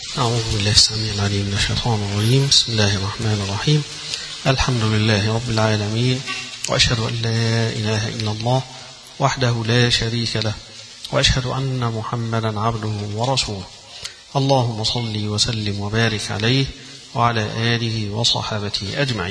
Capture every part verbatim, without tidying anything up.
أعوذ بالله السميع العليم من الشيطان الرجيم. بسم الله الرحمن الرحيم. الحمد لله رب العالمين، وأشهد أن لا إله إلا الله وحده لا شريك له، وأشهد أن محمدا عبده ورسوله. اللهم صل وسلم وبارك عليه وعلى آله وصحابته أجمعين.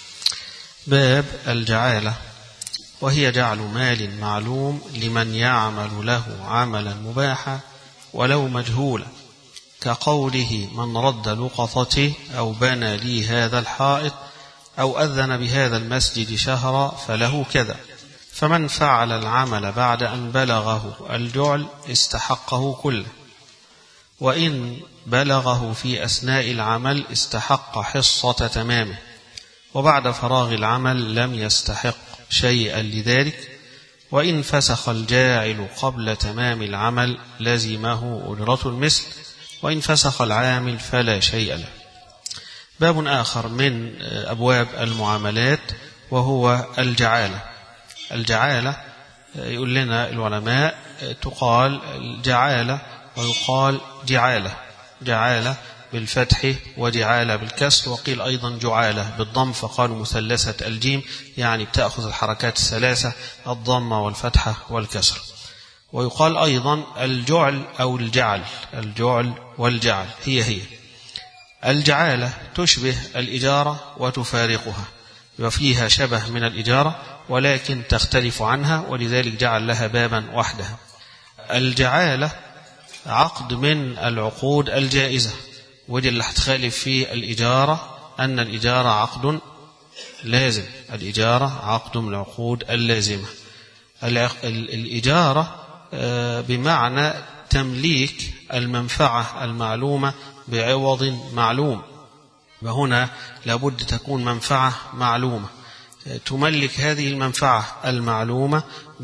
باب الجعالة، وهي جعل مال معلوم لمن يعمل له عملا مباحا ولو مجهولا، كقوله من رد لقطته أو بنى لي هذا الحائط أو أذن بهذا المسجد شهرا فله كذا. فمن فعل العمل بعد أن بلغه الجعل استحقه كله، وإن بلغه في أثناء العمل استحق حصة تمامه، وبعد فراغ العمل لم يستحق شيئا لذلك. وإن فسخ الجاعل قبل تمام العمل لزمه أجرة المثل، وإن فسخ العامل فلا شيء له. باب آخر من أبواب المعاملات وهو الجعالة. الجعالة يقول لنا العلماء تقال الجعالة ويقال جعالة، جعالة بالفتح وجعالة بالكسر، وقيل أيضا جعالة بالضم، فقالوا مثلثة الجيم، يعني بتأخذ الحركات الثلاثة الضمة والفتحة والكسر. ويقال أيضا الجعل أو الجعل، الجعل والجعل هي هي. الجعالة تشبه الإجارة وتفارقها، وفيها شبه من الإجارة ولكن تختلف عنها، ولذلك جعل لها بابا وحدها. الجعالة عقد من العقود الجائزة، ودي اللي هتخالف في الإجارة أن الإجارة عقد لازم، الإجارة عقد من العقود اللازمة. الإجارة بمعنى تمليك المنفعة المعلومة بعوض معلوم، وهنا لابد تكون منفعة معلومة، تملك هذه المنفعة المعلومة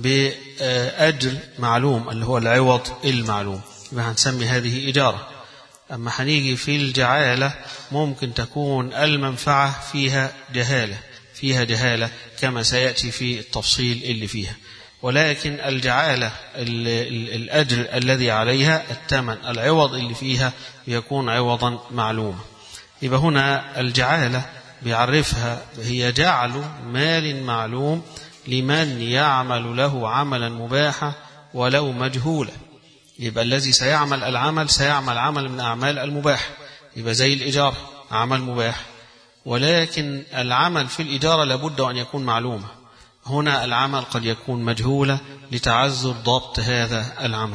بأجر معلوم اللي هو العوض المعلوم، هنسمي هذه إجارة. أما هنيجي في الجعالة ممكن تكون المنفعة فيها جهالة، فيها جهالة كما سيأتي في التفصيل اللي فيها، ولكن الجعالة الأجر الذي عليها الثمن العوض اللي فيها يكون عوضا معلوما. يبقى هنا الجعالة بيعرفها هي جعل مال معلوم لمن يعمل له عملا مباحا ولو مجهولا. يبقى الذي سيعمل العمل سيعمل عمل من أعمال المباح، يبقى زي الإجارة عمل مباح، ولكن العمل في الإجارة لابد أن يكون معلومة. هنا العمل قد يكون مجهولة لتعذر ضبط هذا العمل.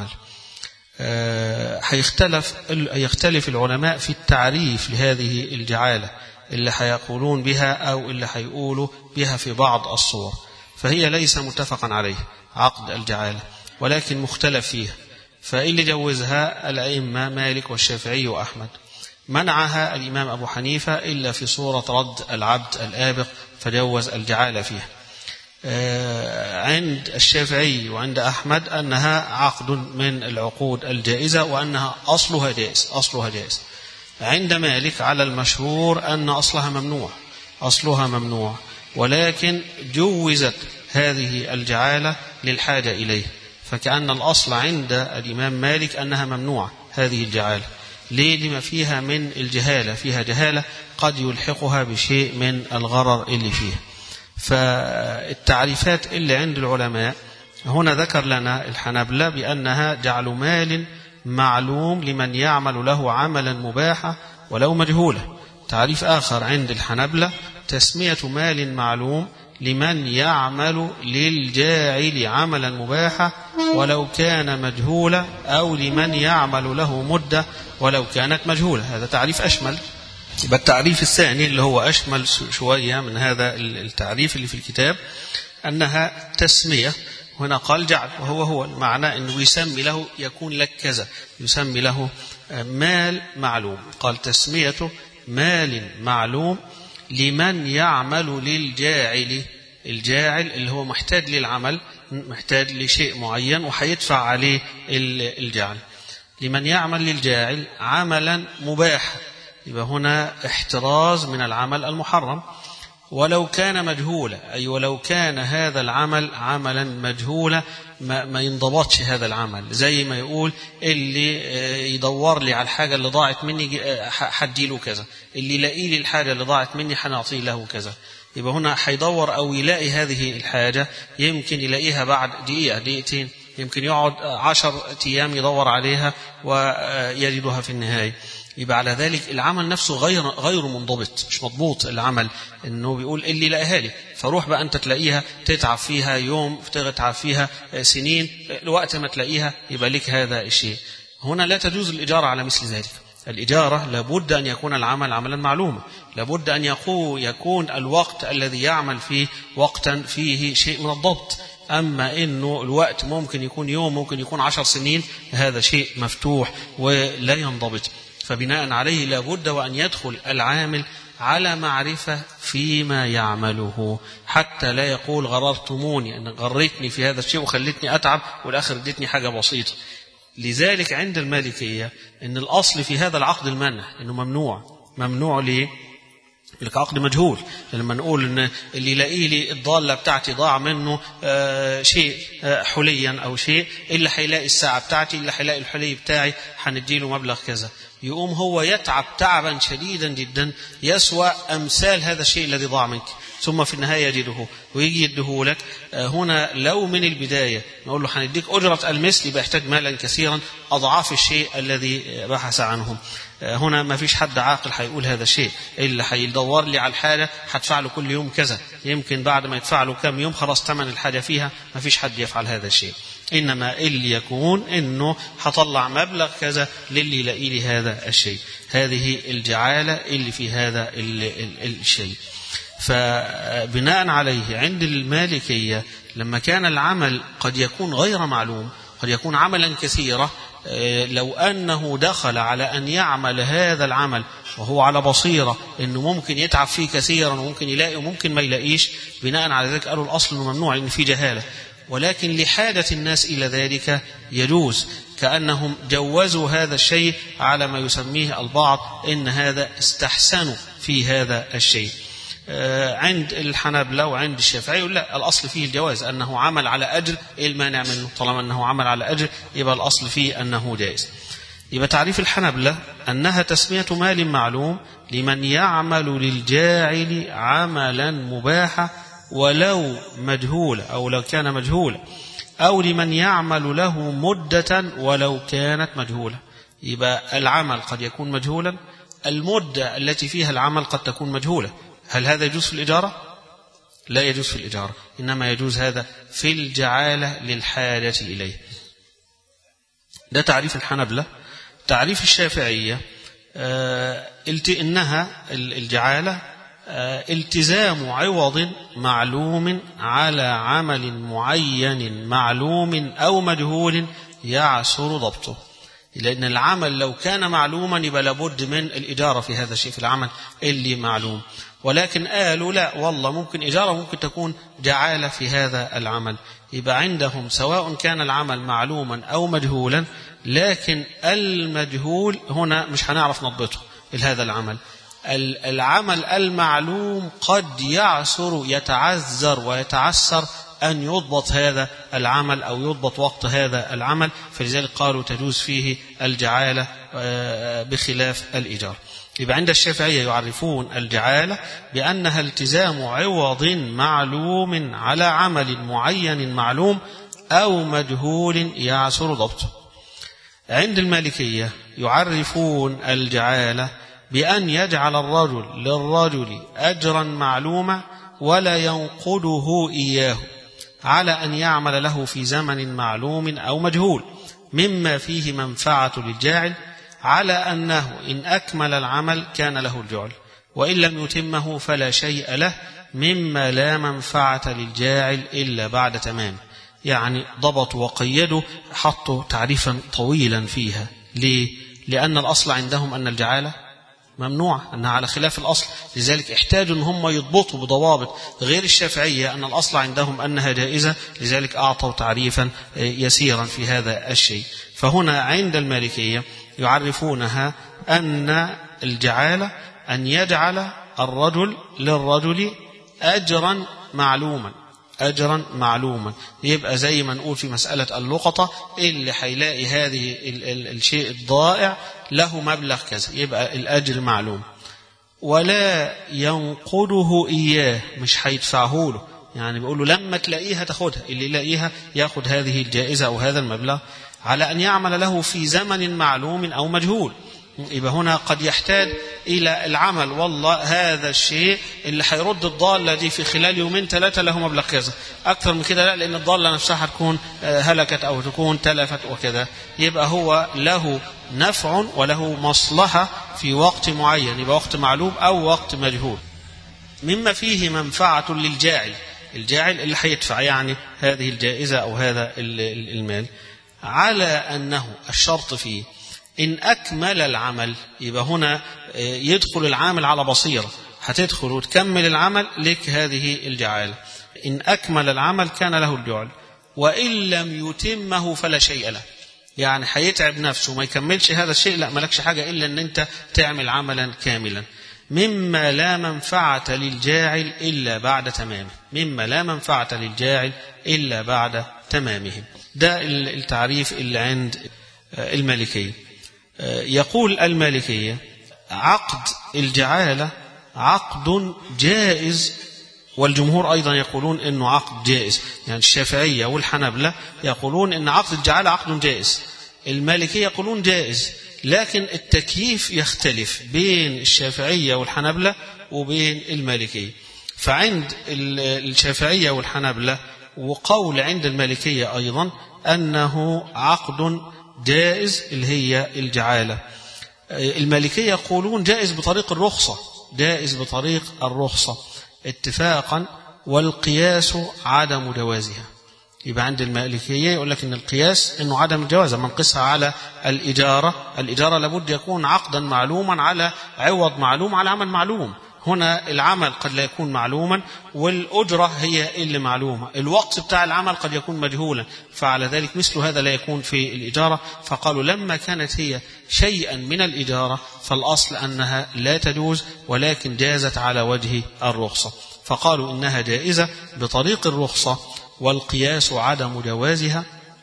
هيختلف يختلف العلماء في التعريف لهذه الجعالة اللي هيقولون بها أو اللي هيقولوا بها في بعض الصور، فهي ليس متفقا عليه عقد الجعالة، ولكن مختلف فيها. فاللي جوزها الأئمة مالك والشافعي وأحمد، منعها الإمام أبو حنيفة إلا في صورة رد العبد الآبق، فجوز الجعالة فيها. عند الشافعي وعند أحمد أنها عقد من العقود الجائزة وأنها أصلها جائز، أصلها جائز. عند مالك على المشهور أن أصلها ممنوع، أصلها ممنوع، ولكن جوزت هذه الجعالة للحاجة إليه، فكأن الأصل عند الإمام مالك أنها ممنوعة هذه الجعالة. ليه؟ لما فيها من الجهالة، فيها جهالة قد يلحقها بشيء من الغرر اللي فيها. فالتعريفات اللي عند العلماء هنا ذكر لنا الحنابلة بأنها جعل مال معلوم لمن يعمل له عملا مباحا ولو مجهولا. تعريف آخر عند الحنابلة تسمية مال معلوم لمن يعمل للجاعل عملا مباحا ولو كان مجهولا، أو لمن يعمل له مدة ولو كانت مجهولة. هذا تعريف أشمل. يبقى التعريف الثاني اللي هو أشمل شوية من هذا التعريف اللي في الكتاب أنها تسمية، هنا قال جعل، وهو هو المعنى أنه يسمي له يكون لك كذا، يسمي له مال معلوم. قال تسميته مال معلوم لمن يعمل للجاعل، الجاعل اللي هو محتاج للعمل، محتاج لشيء معين وحيدفع عليه الجعل، لمن يعمل للجاعل عملا مباحا. يبقى هنا احتراز من العمل المحرم. ولو كان مجهولا، أي ولو كان هذا العمل عملا مجهولا ما, ما ينضبطش هذا العمل. زي ما يقول اللي يدور لي على الحاجة اللي ضاعت مني حدي له كذا، اللي يلاقي لي الحاجة اللي ضاعت مني حنعطي له كذا. يبقى هنا حيدور أو يلاقي هذه الحاجة، يمكن يلاقيها بعد دقيقة دقيقتين، يمكن يقعد عشر أيام يدور عليها ويجدها في النهاية. يبقى على ذلك العمل نفسه غير غير منضبط، مش مضبوط العمل. انه بيقول اللي لقاها لي، فروح بقى انت تلاقيها تتعب فيها يوم، تتعب فيها سنين، الوقت ما تلاقيها يبقى لك هذا الشيء. هنا لا تجوز الإجارة على مثل ذلك. الإجارة لابد أن يكون العمل عملا معلوما، لابد أن يكون الوقت الذي يعمل فيه وقتا فيه شيء من الضبط. أما إنه الوقت ممكن يكون يوم، ممكن يكون عشر سنين، هذا شيء مفتوح ولا ينضبط. فبناء عليه لابد وأن يدخل العامل على معرفة فيما يعمله، حتى لا يقول غررتموني، أن غريتني في هذا الشيء وخلتني أتعب والآخر ادتني حاجة بسيطة. لذلك عند المالكية إن الأصل في هذا العقد المنع، إنه ممنوع. ممنوع ليه؟ لك عقد مجهول. لما نقول إن اللي يلاقي لي الضالة بتاعتي ضاع منه آه شيء آه حليا أو شيء، إلا هيلاقي الساعة بتاعتي، إلا هيلاقي الحلي بتاعي، هنديله مبلغ كذا. يقوم هو يتعب تعبا شديدا جدا يسوى أمثال هذا الشيء الذي ضاع منك، ثم في النهاية يجده ويجي يده لك. هنا لو من البداية نقول له هنديك أجرة المثل، يبقى يحتاج مالا كثيرا أضعاف الشيء الذي بحث عنهم. هنا ما فيش حد عاقل هيقول هذا الشيء، إلا هيدور لي على الحاجة هدفع له كل يوم كذا، يمكن بعد ما يدفع له كم يوم خلاص ثمن الحاجة فيها. ما فيش حد يفعل هذا الشيء. إنما اللي يكون إنه هطلع مبلغ كذا للي يلاقي لي هذا الشيء. هذه الجعالة اللي في هذا الشيء. فبناء عليه عند المالكية لما كان العمل قد يكون غير معلوم، قد يكون عملا كثيرا، لو أنه دخل على أن يعمل هذا العمل وهو على بصيرة أنه ممكن يتعب فيه كثيرا وممكن يلاقي وممكن ما يلاقيش، بناء على ذلك قالوا الأصل أنه ممنوع، إن في جهالة. ولكن لحاجة الناس إلى ذلك يجوز، كأنهم جوزوا هذا الشيء على ما يسميه البعض إن هذا استحسنوا في هذا الشيء. عند الحنابلة وعند الشافعي لا، الأصل فيه الجواز، أنه عمل على أجر، إيه المانع منه؟ طالما أنه عمل على أجر يبقى الأصل فيه أنه جائز. يبقى تعريف الحنابلة أنها تسمية مال معلوم لمن يعمل للجاعل عملا مباحا ولو مجهولا أو لو كان مجهولا، أو لمن يعمل له مدة ولو كانت مجهولة. يبقى العمل قد يكون مجهولا، المدة التي فيها العمل قد تكون مجهولة. هل هذا يجوز في الإجارة؟ لا يجوز في الإجارة، إنما يجوز هذا في الجعالة للحاجة إليه. ده تعريف الحنبلة. تعريف الشافعية آه إنها الجعالة آه التزام عوض معلوم على عمل معين معلوم أو مجهول يعسر ضبطه. لأن العمل لو كان معلوما يبقى لابد من الإجارة في هذا الشيء، في العمل اللي معلوم. ولكن قالوا لا والله ممكن إجارة ممكن تكون جعالة في هذا العمل. يبقى عندهم سواء كان العمل معلوما أو مجهولا، لكن المجهول هنا مش هنعرف نضبطه لهذا العمل. العمل المعلوم قد يعسر يتعذر ويتعسر أن يضبط هذا العمل أو يضبط وقت هذا العمل، فلذلك قالوا تجوز فيه الجعالة بخلاف الإجارة. يبقى عند الشافعية يعرفون الجعالة بأنها التزام عوض معلوم على عمل معين معلوم أو مجهول يعسر ضبطه. عند المالكية يعرفون الجعالة بأن يجعل الرجل للرجل أجرا معلوما ولا ينقضه إياه على أن يعمل له في زمن معلوم أو مجهول مما فيه منفعة للجاعل، على أنه إن أكمل العمل كان له الجعل، وإن لم يتمه فلا شيء له مما لا منفعة للجاعل إلا بعد تمام. يعني ضبطوا وقيدوا، حطوا تعريفا طويلا فيها. ليه؟ لأن الأصل عندهم أن الجعالة ممنوعة، أنها على خلاف الأصل، لذلك احتاجوا أن هم يضبطوا بضوابط غير الشافعية أن الأصل عندهم أنها جائزة، لذلك أعطوا تعريفا يسيرا في هذا الشيء. فهنا عند المالكية يعرفونها أن الجعالة أن يجعل الرجل للرجل أجرا معلوما، أجرا معلوما. يبقى زي ما نقول في مسألة اللقطة اللي هيلاقي هذه ال ال الشيء الضائع له مبلغ كذا، يبقى الأجر معلوم. ولا ينقده إياه، مش هيدفعه له، يعني بيقول له لما تلاقيها تاخدها، اللي يلاقيها ياخد هذه الجائزة أو هذا المبلغ، على أن يعمل له في زمن معلوم أو مجهول. يبقى هنا قد يحتاج إلى العمل، والله هذا الشيء اللي هيرد الضالة دي في خلال يومين ثلاثة له مبلغ كذا، أكثر من كده لا، لأن الضالة نفسها هتكون هلكت أو تكون تلفت وكذا. يبقى هو له نفع وله مصلحة في وقت معين، يبقى وقت معلوم أو وقت مجهول. مما فيه منفعة للجاعل، الجاعل اللي هيدفع يعني هذه الجائزة أو هذا المال، على أنه الشرط فيه إن أكمل العمل. يبقى هنا يدخل العامل على بصيرة، هتدخل وتكمل العمل لك هذه الجعالة. إن أكمل العمل كان له الجعل، وإن لم يتمه فلا شيء له. يعني هيتعب نفسه وما يكملش هذا الشيء، لا ملكش حاجة إلا أن أنت تعمل عملا كاملا. مما لا منفعة للجاعل إلا بعد تمامه، مما لا منفعة للجاعل إلا بعد تمامه. ده التعريف اللي عند المالكية. يقول المالكية عقد الجعالة عقد جائز، والجمهور أيضا يقولون أنه عقد جائز، يعني الشافعية والحنبلة يقولون أن عقد الجعالة عقد جائز، المالكية يقولون جائز، لكن التكييف يختلف بين الشافعية والحنبلة وبين المالكية. فعند الشافعية والحنبلة وقول عند المالكية أيضا أنه عقد جائز اللي هي الجعالة. المالكية يقولون جائز بطريق الرخصة، جائز بطريق الرخصة اتفاقا، والقياس عدم جوازها. يبقى عند المالكية يقول لك إن القياس إنه عدم الجواز، من قسها على الإجارة، الإجارة لابد يكون عقدا معلوما على عوض معلوم على عمل معلوم. هنا العمل قد لا يكون معلوما، والأجرة هي اللي معلومة، الوقت بتاع العمل قد يكون مجهولا، فعلى ذلك مثل هذا لا يكون في الإجارة. فقالوا لما كانت هي شيئا من الإجارة فالأصل أنها لا تجوز، ولكن جازت على وجه الرخصة، فقالوا إنها جائزة بطريق الرخصة، والقياس عدم جوازها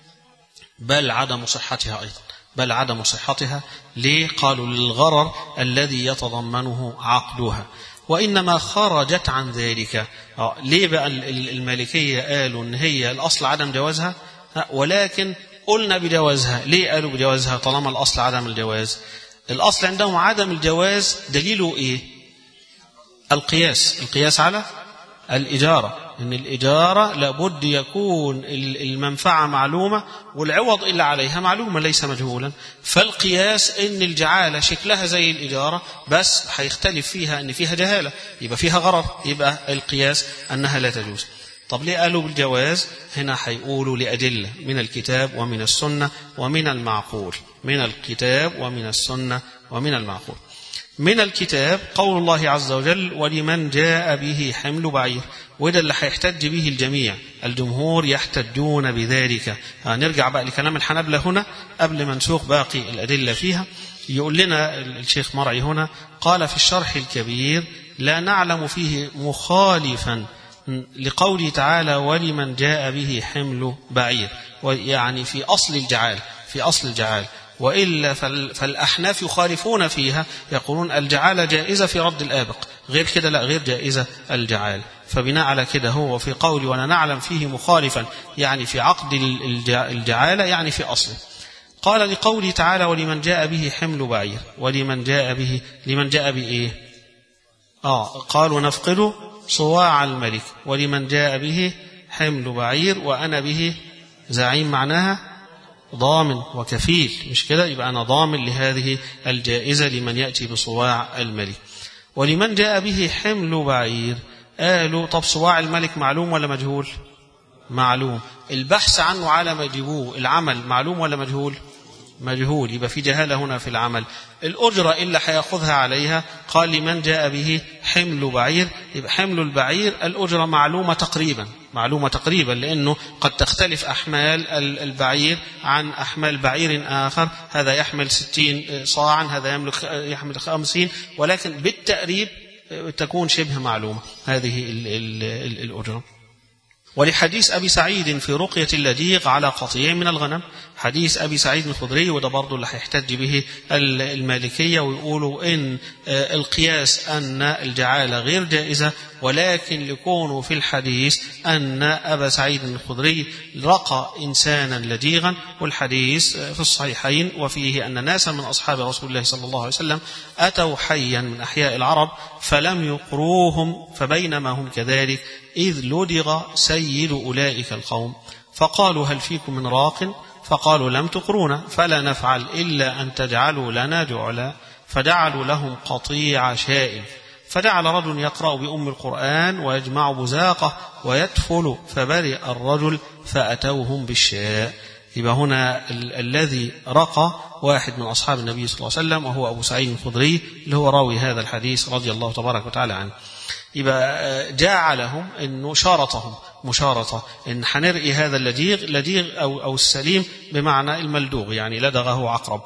بل عدم صحتها أيضا، بل عدم صحتها. ليه؟ قالوا للغرر الذي يتضمنه عقدها، وإنما خرجت عن ذلك. آه ليه بقى المالكية قالوا إن هي الأصل عدم جوازها، ولكن قلنا بجوازها؟ ليه قالوا بجوازها طالما الأصل عدم الجواز؟ الأصل عندهم عدم الجواز دليله إيه؟ القياس، القياس على الإجارة، إن الإجارة لابد يكون المنفعة معلومة والعوض إلا عليها معلومة ليس مجهولا. فالقياس إن الجعالة شكلها زي الإجارة بس هيختلف فيها إن فيها جهالة، يبقى فيها غرر، يبقى القياس أنها لا تجوز. طب ليه قالوا بالجواز؟ هنا هيقولوا لأدلة من الكتاب ومن السنة ومن المعقول، من الكتاب ومن السنة ومن المعقول. من الكتاب قول الله عز وجل ولمن جاء به حمل بعير، وده اللي هيحتج به الجميع، الجمهور يحتجون بذلك. نرجع بقى لكلام الحنبلة هنا قبل ما نسوق باقي الأدلة فيها. يقول لنا الشيخ مرعي هنا قال في الشرح الكبير لا نعلم فيه مخالفا لقوله تعالى ولمن جاء به حمل بعير، يعني في أصل الجعال، في أصل الجعال، وإلا فالأحناف يخالفون فيها، يقولون الجعالة جائزة في رد الآبق، غير كده لا، غير جائزة الجعال. فبناء على كده هو في قولي ولا نعلم فيه مخالفا يعني في عقد الجعالة يعني في أصله. قال لقوله تعالى ولمن جاء به حمل بعير، ولمن جاء به، لمن جاء بإيه؟ آه قالوا نفقد صواع الملك، ولمن جاء به حمل بعير وأنا به زعيم، معناها ضامن وكفيل، مش كده؟ يبقى أنا ضامن لهذه الجائزة لمن يأتي بصواع الملك. ولمن جاء به حمل بعير، قالوا طب صواع الملك معلوم ولا مجهول؟ معلوم. البحث عنه على ما يجيبوه العمل معلوم ولا مجهول؟ مجهول، يبقى في جهالة هنا في العمل. الأجرة إلا حيأخذها عليها، قال لمن جاء به حمل بعير، يبقى حمل البعير الأجرة معلومة تقريبا، معلومة تقريبا، لأنه قد تختلف أحمال البعير عن أحمال بعير آخر، هذا يحمل ستين صاعا، هذا يملك يحمل خمسين، ولكن بالتقريب تكون شبه معلومة هذه الأجرة. ولحديث أبي سعيد في رقية اللديغ على قطيع من الغنم، حديث أبي سعيد الخدري، وده برضو اللي هيحتج به المالكية ويقولوا إن القياس أن الجعالة غير جائزة، ولكن لكونه في الحديث أن أبا سعيد الخدري رقى إنسانا لديغا، والحديث في الصحيحين وفيه أن ناسا من أصحاب رسول الله صلى الله عليه وسلم أتوا حيا من أحياء العرب فلم يقروهم، فبينما هم كذلك إذ لدغ سيد أولئك القوم فقالوا هل فيكم من راق؟ فقالوا لم تقرونا فلا نفعل إلا أن تجعلوا لنا جعلا، فجعلوا لهم قطيع شاء، فجعل رجل يقرأ بأم القرآن ويجمع بزاقه ويدفل، فبرئ الرجل فأتوهم بالشاء. يبقى هنا ال- الذي رقى واحد من أصحاب النبي صلى الله عليه وسلم وهو أبو سعيد الخدري اللي هو راوي هذا الحديث رضي الله تبارك وتعالى عنه. يبقى جعلهم إنه شارطهم مشارطة إن حنرئي هذا اللديغ لديغ أو, أو السليم بمعنى الملدوغ يعني لدغه عقرب،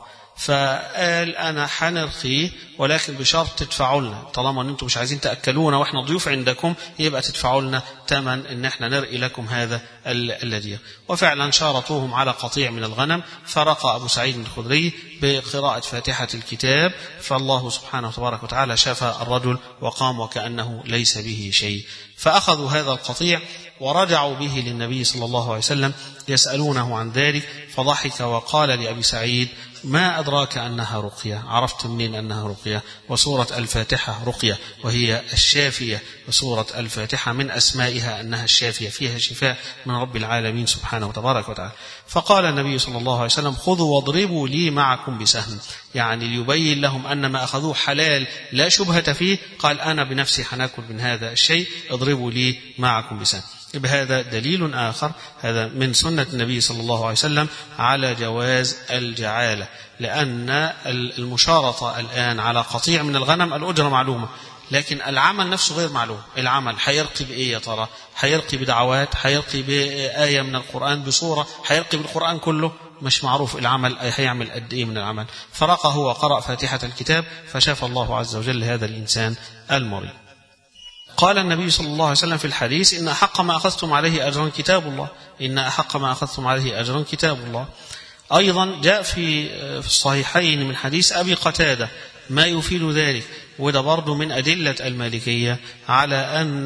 فقال أنا حنرقيه ولكن بشرط تدفعوا لنا، طالما أن أنتم مش عايزين تأكلونا وإحنا ضيوف عندكم يبقى تدفعوا لنا ثمن إن إحنا نرقي لكم هذا اللديغ. وفعلا شارطوهم على قطيع من الغنم، فرقى أبو سعيد الخدري بقراءة فاتحة الكتاب، فالله سبحانه وتبارك وتعالى شفى الرجل وقام وكأنه ليس به شيء. فأخذوا هذا القطيع ورجعوا به للنبي صلى الله عليه وسلم يسألونه عن ذلك، فضحك وقال لأبي سعيد ما أدراك أنها رقية، عرفت منين أنها رقية؟ وسورة الفاتحة رقية وهي الشافية، وسورة الفاتحة من أسمائها أنها الشافية فيها شفاء من رب العالمين سبحانه وتبارك وتعالى. فقال النبي صلى الله عليه وسلم خذوا واضربوا لي معكم بسهم، يعني ليبين لهم أن ما أخذوه حلال لا شبهة فيه، قال أنا بنفسي حناكل من هذا الشيء، اضربوا لي معكم بسهم. بهذا دليل آخر، هذا من سنة النبي صلى الله عليه وسلم على جواز الجعالة، لأن المشارطة الآن على قطيع من الغنم الأجرة معلومة، لكن العمل نفسه غير معلوم. العمل حيرقي بإيه يا ترى؟ حيرقي بدعوات، حيرقي بآية من القرآن، بصورة، حيرقي بالقرآن كله، مش معروف العمل هيعمل قد إيه من العمل. فرقه وقرأ فاتحة الكتاب فشاف الله عز وجل هذا الإنسان المريض. قال النبي صلى الله عليه وسلم في الحديث إن أحق ما أخذتم عليه أجرا كتاب الله، إن أحق ما أخذتم عليه أجرا كتاب الله. أيضا جاء في الصحيحين من حديث أبي قتادة ما يفيد ذلك، وده برضو من أدلة المالكية على أن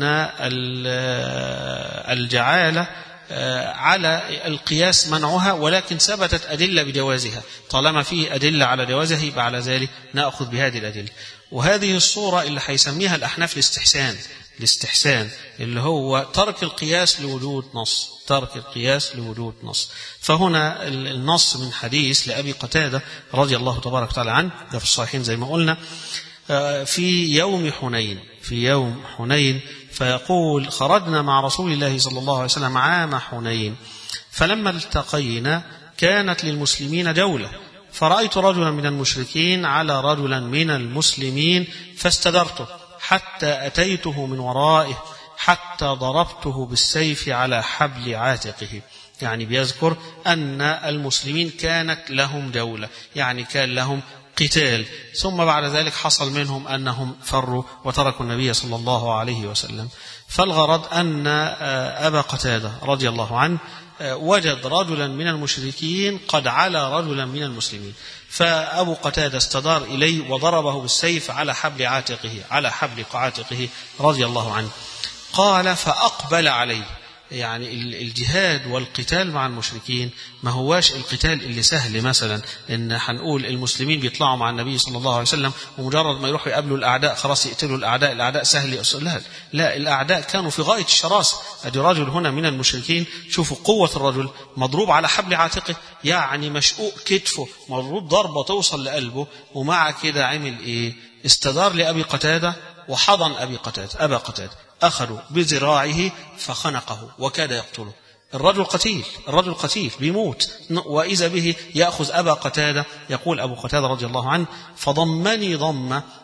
الجعالة على القياس منعها، ولكن ثبتت أدلة بجوازها، طالما فيه أدلة على جوازها يبقى على ذلك نأخذ بهذه الأدلة. وهذه الصورة اللي حيسميها الأحناف الاستحسان، الاستحسان اللي هو ترك القياس لوجود نص، ترك القياس لوجود نص. فهنا النص من حديث لأبي قتادة رضي الله تبارك وتعالى عنه، ده في الصحيحين زي ما قلنا، في يوم حنين، في يوم حنين فيقول خرجنا مع رسول الله صلى الله عليه وسلم عام حنين، فلما التقينا كانت للمسلمين جولة، فرأيت رجلا من المشركين على رجلا من المسلمين فاستدرته حتى أتيته من ورائه حتى ضربته بالسيف على حبل عاتقه. يعني بيذكر أن المسلمين كانت لهم جولة، يعني كان لهم قتال، ثم بعد ذلك حصل منهم أنهم فروا وتركوا النبي صلى الله عليه وسلم. فالغرض أن أبا قتادة رضي الله عنه وجد رجلا من المشركين قد علا رجلا من المسلمين، فأبو قتادة استدار إليه وضربه بالسيف على حبل عاتقه، على حبل عاتقه رضي الله عنه. قال فأقبل عليه، يعني الجهاد والقتال مع المشركين ما هواش القتال اللي سهل، مثلا ان هنقول المسلمين بيطلعوا مع النبي صلى الله عليه وسلم ومجرد ما يروحوا يقابلوا الاعداء خلاص يقتلوا الاعداء، الاعداء سهل يقصر. لا لا، الاعداء كانوا في غايه الشراسه. ادي رجل هنا من المشركين، شوفوا قوه الرجل، مضروب على حبل عاتقه، يعني مشقوق كتفه، مضروب ضربه توصل لقلبه، ومع كده عمل ايه؟ استدار لأبي قتادة وحضن أبي قتادة أبا قتادة، أخذوا بذراعه فخنقه وكاد يقتله. الرجل قتيل، الرجل قتيل بيموت، وإذا به يأخذ أبا قتادة. يقول أبو قتادة رضي الله عنه فضمني ضمة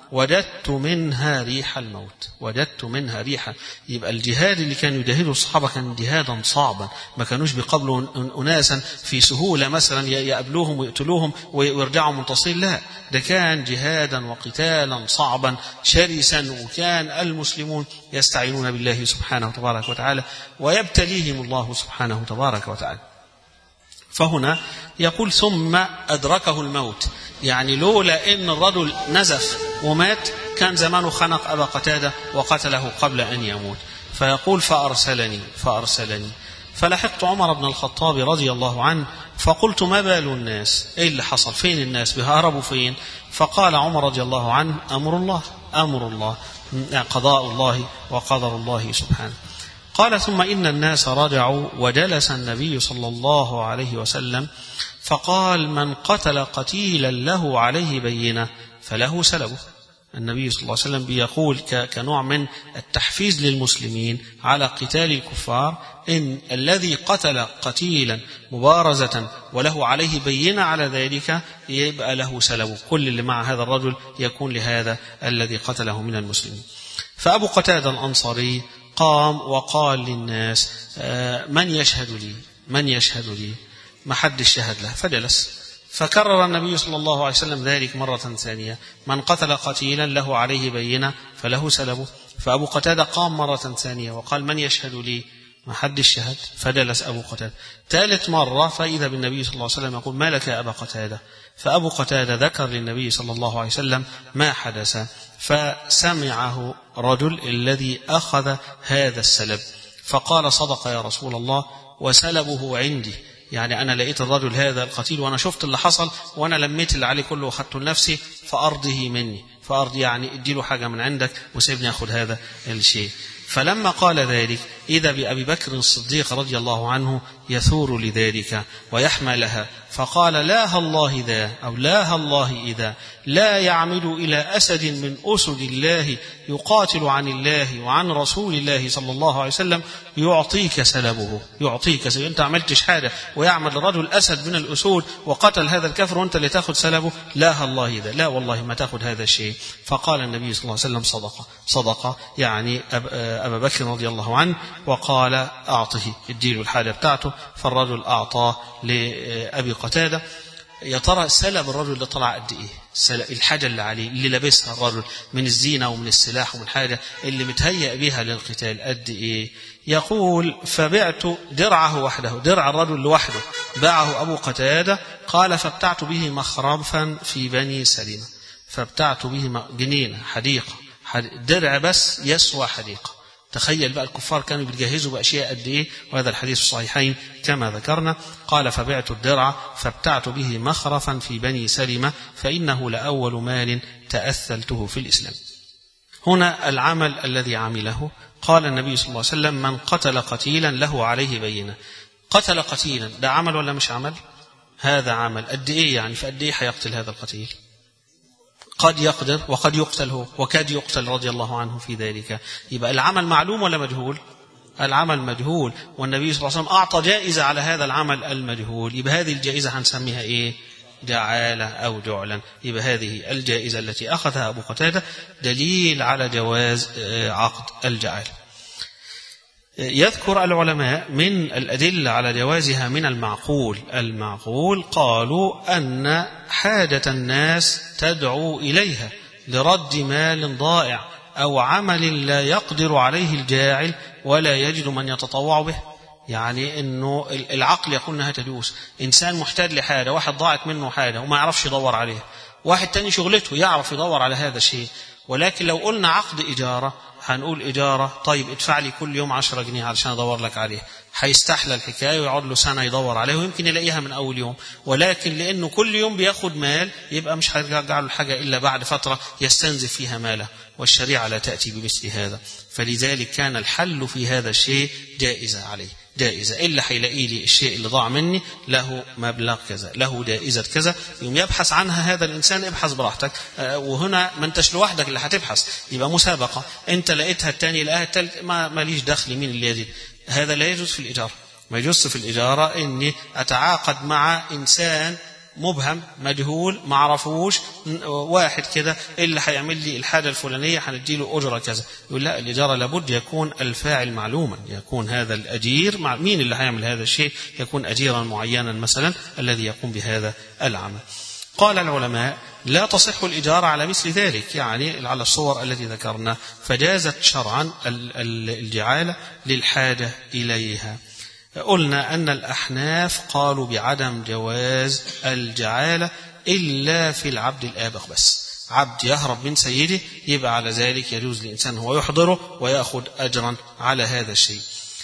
وجدت منها ريح الموت. وجدت منها ريحا. يبقى الجهاد اللي كانوا يجاهدوا الصحابة كان جهادا صعبا، ما كانوش بيقابلوا أناسا في سهولة مثلا يقابلوهم ويقتلوهم ويرجعوا منتصرين، لا، ده كان جهادا وقتالا صعبا شرسا، وكان المسلمون يستعينون بالله سبحانه تبارك وتعالى ويبتليهم الله سبحانه تبارك وتعالى. فهنا يقول ثم أدركه الموت، يعني لولا إن الرجل نزف ومات كان زمانه خنق أبا قتادة وقتله قبل أن يموت. فيقول فأرسلني فأرسلني فلحقت عمر بن الخطاب رضي الله عنه فقلت ما بال الناس، إيه اللي حصل، فين الناس، بيهربوا فين؟ فقال عمر رضي الله عنه أمر الله أمر الله قضاء الله وقدر الله سبحانه. قال ثم إن الناس رجعوا وجلس النبي صلى الله عليه وسلم فقال من قتل قتيلا له عليه بينة فله سلبه. النبي صلى الله عليه وسلم بيقول كنوع من التحفيز للمسلمين على قتال الكفار إن الذي قتل قتيلا مبارزة وله عليه بينة على ذلك يبقى له سلبه، كل اللي مع هذا الرجل يكون لهذا الذي قتله من المسلمين. فأبو قتادة الأنصاري قام وقال للناس من يشهد لي من يشهد لي ما حد شهد له، فجلس. فكرر النبي صلى الله عليه وسلم ذلك مرة ثانية، من قتل قتيلا له عليه بينة فله سلبه. فأبو قتادة قام مرة ثانية وقال من يشهد لي ما حد شهد، فجلس أبو قتادة. ثالث مرة فإذا بالنبي صلى الله عليه وسلم يقول ما لك يا أبا قتادة؟ فأبو قتادة ذكر للنبي صلى الله عليه وسلم ما حدث، فسمعه رجل الذي أخذ هذا السلب فقال صدق يا رسول الله وسلبه عندي، يعني أنا لقيت الرجل هذا القتيل وأنا شفت اللي حصل وأنا لميت اللي عليه كله وأخذته لنفسي فأرضه مني، فأرض يعني اديله حاجة من عندك وسيبني أخذ هذا الشيء. فلما قال ذلك إذا بأبي بكر الصديق رضي الله عنه يثور لذلك ويحمى لها، فقال لا الله ذا أو لا الله إذا لا يعمد إلى أسد من أسد الله يقاتل عن الله وعن رسول الله صلى الله عليه وسلم يعطيك سلبه، يعطيك سلبه. أنت عملتش حاجة ويعمل الرجل أسد من الأسود وقتل هذا الكفر وأنت اللي تأخذ سلبه، لا الله إذا، لا والله ما تأخذ هذا الشيء. فقال النبي صلى الله عليه وسلم صدق صدق يعني أبا بكر رضي الله عنه، وقال أعطه اديله الحاجة بتاعته. فالرجل أعطاه لأبي قتادة. يا ترى سلب الرجل اللي طلع قد إيه؟ الحاجة اللي عليه اللي لبسها الرجل من الزينة ومن السلاح ومن حاجة اللي متهيأ بها للقتال قد إيه؟ يقول فبعت درعه وحده، درع الرجل لوحده باعه أبو قتادة. قال فابتعت به مخرفا في بني سلمة، فابتعت به جنينة حديقة، درع بس يسوى حديقة. تخيل بقى الكفار كانوا بيجهزوا بأشياء قد إيه، وهذا الحديث في الصحيحين كما ذكرنا. قال فبعت الدرع فابتعت به مخرفا في بني سلمة فإنه لأول مال تأثلته في الإسلام. هنا العمل الذي عمله، قال النبي صلى الله عليه وسلم من قتل قتيلا له عليه بينة. قتل قتيلا ده عمل ولا مش عمل؟ هذا عمل. قد إيه يعني؟ فقد إيه حيقتل هذا القتيل؟ قد يقدر وقد يقتل هو وكاد يقتل رضي الله عنه في ذلك. يبقى العمل معلوم ولا مجهول؟ العمل مجهول، والنبي صلى الله عليه وسلم أعطى جائزة على هذا العمل المجهول. يبقى هذه الجائزة هنسميها إيه؟ جعالة أو جعلا. يبقى هذه الجائزة التي أخذها أبو قتادة دليل على جواز عقد الجعالة. يذكر العلماء من الأدلة على جوازها من المعقول المعقول قالوا أن حاجة الناس تدعو إليها لرد مال ضائع أو عمل لا يقدر عليه الجاعل ولا يجد من يتطوع به. يعني أنه العقل يقول أنها تجوز. إنسان محتاج لحاجة، واحد ضاعت منه حاجة وما يعرفش يدور عليها، واحد تاني شغلته يعرف يدور على هذا الشيء. ولكن لو قلنا عقد إجارة هنقول إجارة، طيب ادفع لي كل يوم عشرة جنيه علشان أدور لك عليه، هيستحلى الحكاية ويقعد له سنة يدور عليه ويمكن يلاقيها من أول يوم. ولكن لأنه كل يوم بياخد مال يبقى مش هيرجع له الحاجة إلا بعد فترة يستنزف فيها ماله، والشريعة لا تأتي بمثل هذا. فلذلك كان الحل في هذا الشيء جائزة عليه، جائزة. إلا هيلاقي لي الشيء اللي ضاع مني له مبلغ كذا، له جائزة كذا، يوم يبحث عنها هذا الإنسان. ابحث براحتك، وهنا ما انتش لوحدك اللي هتبحث، يبقى مسابقة. انت لقيتها الثاني لقاها الثالث، ما ماليش دخل مين اللي يجد. هذا لا يجوز في الإجارة. ما يجوز في الإجارة إني أتعاقد مع إنسان مبهم مجهول معرفوش، واحد كده اللي هيعمل لي الحاجة الفلانية هنديله أجرة كذا، يقول لا، الإجارة لابد يكون الفاعل معلوما، يكون هذا الأجير مع مين اللي هيعمل هذا الشيء، يكون أجيرا معينا مثلا الذي يقوم بهذا العمل. قال العلماء لا تصح الإجارة على مثل ذلك، يعني على الصور التي ذكرنا، فجازت شرعا الجعالة للحاجة إليها. قلنا أن الأحناف قالوا بعدم جواز الجعالة إلا في العبد الآبق بس، عبد يهرب من سيده يبقى على ذلك يجوز للإنسان هو يحضره ويأخذ أجرا على هذا الشيء.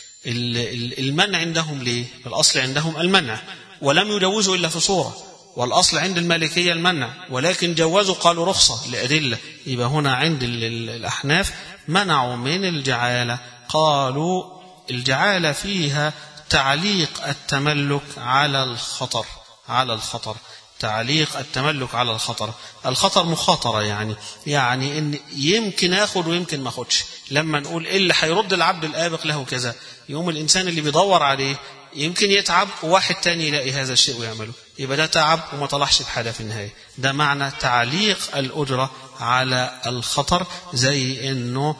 المنع عندهم ليه؟ الأصل عندهم المنع، ولم يجوزوا إلا في صورة، والأصل عند المالكية المنع، ولكن جوزوا قالوا رخصة لأدلة. يبقى هنا عند الأحناف منعوا من الجعالة، قالوا الجعالة فيها تعليق التملك على الخطر، على الخطر تعليق التملك على الخطر. الخطر مخاطرة، يعني يعني إن يمكن أخذ ويمكن ما أخذش. لما نقول إيه اللي هيرد العبد الآبق له كذا، يوم الإنسان اللي بيدور عليه يمكن يتعب وواحد تاني يلاقي هذا الشيء ويعمله، يبقى ده تعب وما طلعش بحاجة في النهاية. ده معنى تعليق الأجرة على الخطر، زي إنه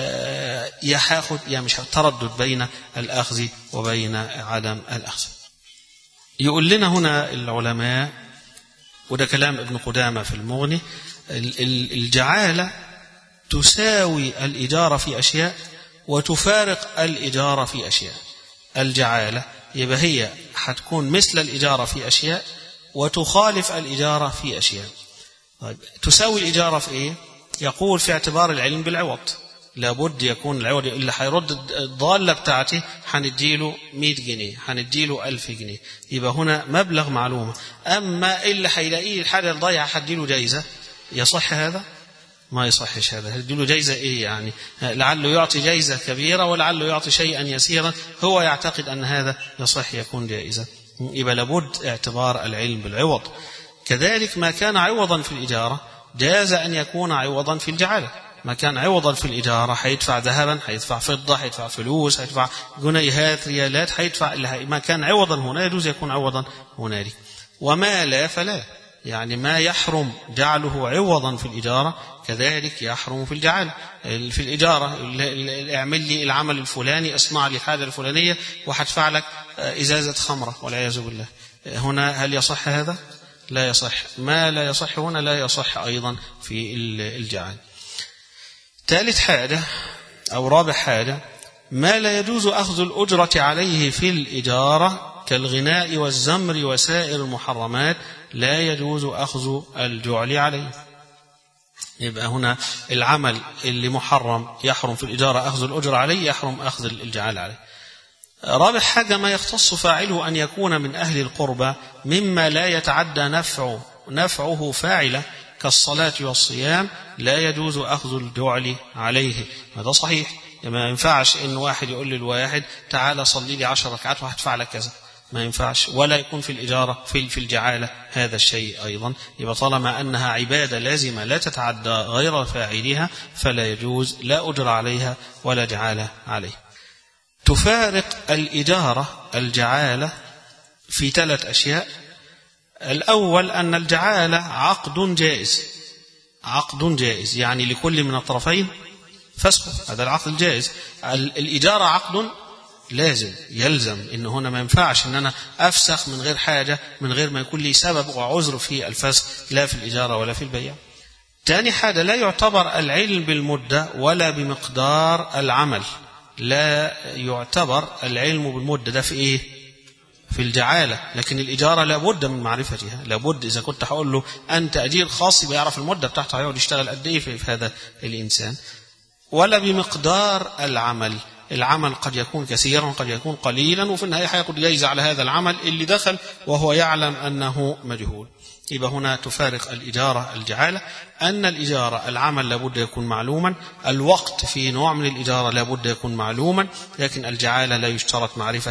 يا هاخد يا مش تردد بين الأخذ وبين عدم الأخذ. يقول لنا هنا العلماء، وده كلام ابن قدامة في المغني، الجعالة تساوي الإجارة في أشياء وتفارق الإجارة في أشياء. الجعالة يبقى هي هتكون مثل الإجارة في أشياء وتخالف الإجارة في أشياء. طيب تساوي الإجارة في إيه؟ يقول في اعتبار العلم بالعوض، لابد يكون العوض اللي هيرد الضالة بتاعتي هنديله مئة جنيه، هنديله ألف جنيه، يبقى هنا مبلغ معلومة. أما اللي هيلاقيه الحاجة الضايعة هديله جايزة، يصح هذا؟ ما يصحش هذا. هديله جايزة إيه يعني؟ لعله يعطي جايزة كبيرة ولعله يعطي شيئا يسيرا، هو يعتقد أن هذا يصح يكون جائزة. يبقى لابد اعتبار العلم بالعوض. كذلك ما كان عوضا في الإجارة جاز أن يكون عوضا في الجعالة. ما كان عوضا في الإجارة هيدفع ذهبا، هيدفع فضة، هيدفع فلوس، هيدفع جنيهات، ريالات، هيدفع ما كان عوضا هنا يجوز يكون عوضا هنالك. وما لا فلا، يعني ما يحرم جعله عوضا في الإجارة كذلك يحرم في الجعالة. في الإجارة اعمل لي العمل الفلاني، اصنع لي الحاجة الفلانية وهدفع لك إزازة خمرة والعياذ بالله، هنا هل يصح هذا؟ لا يصح. ما لا يصح هنا لا يصح أيضا في الجعالة. ثالث حاجة أو رابع حاجة، ما لا يجوز أخذ الأجرة عليه في الإجارة كالغناء والزمر وسائر المحرمات لا يجوز أخذ الجعل عليه. يبقى هنا العمل اللي محرم يحرم في الإجارة أخذ الأجرة عليه، يحرم أخذ الجعل عليه. رابع حاجة ما يختص فاعله أن يكون من أهل القربى مما لا يتعدى نفعه نفعه فاعله كالصلاة والصيام، لا يجوز أخذ الجعل عليه. هذا صحيح، ما ينفعش إن واحد يقول للواحد تعالى صلي لي عشر ركعات وهدفع لك كذا، ما ينفعش. ولا يكون في الإجارة في في الجعالة هذا الشيء أيضا. يبقى طالما أنها عبادة لازمة لا تتعدى غير فاعلها فلا يجوز لا أجر عليها ولا جعالة عليه. تفارق الإجارة الجعالة في ثلاث أشياء. الأول أن الجعالة عقد جائز، عقد جائز يعني لكل من الطرفين فسخ، هذا العقد الجائز. الإجارة عقد لازم يلزم، إن هنا ما ينفعش إن أنا أفسخ من غير حاجة، من غير ما يكون لي سبب وعذر في الفسخ، لا في الإجارة ولا في البيع. ثاني حاجة لا يعتبر العلم بالمدة ولا بمقدار العمل، لا يعتبر العلم بالمدة. ده في إيه؟ في الجعالة. لكن الإجارة لابد من معرفتها، لابد إذا كنت هقول له أنت أجير خاص بيعرف المدة بتاعته هيقعد يشتغل قد إيه في هذا الإنسان. ولا بمقدار العمل، العمل قد يكون كثيرا قد يكون قليلا، وفي النهاية هياخد جايزة على هذا العمل اللي دخل وهو يعلم أنه مجهول. يبقى هنا تفارق الإجارة الجعالة أن الإجارة العمل لابد يكون معلوما، الوقت في نوع من الإجارة لابد يكون معلوما، لكن الجعالة لا يشترط معرفة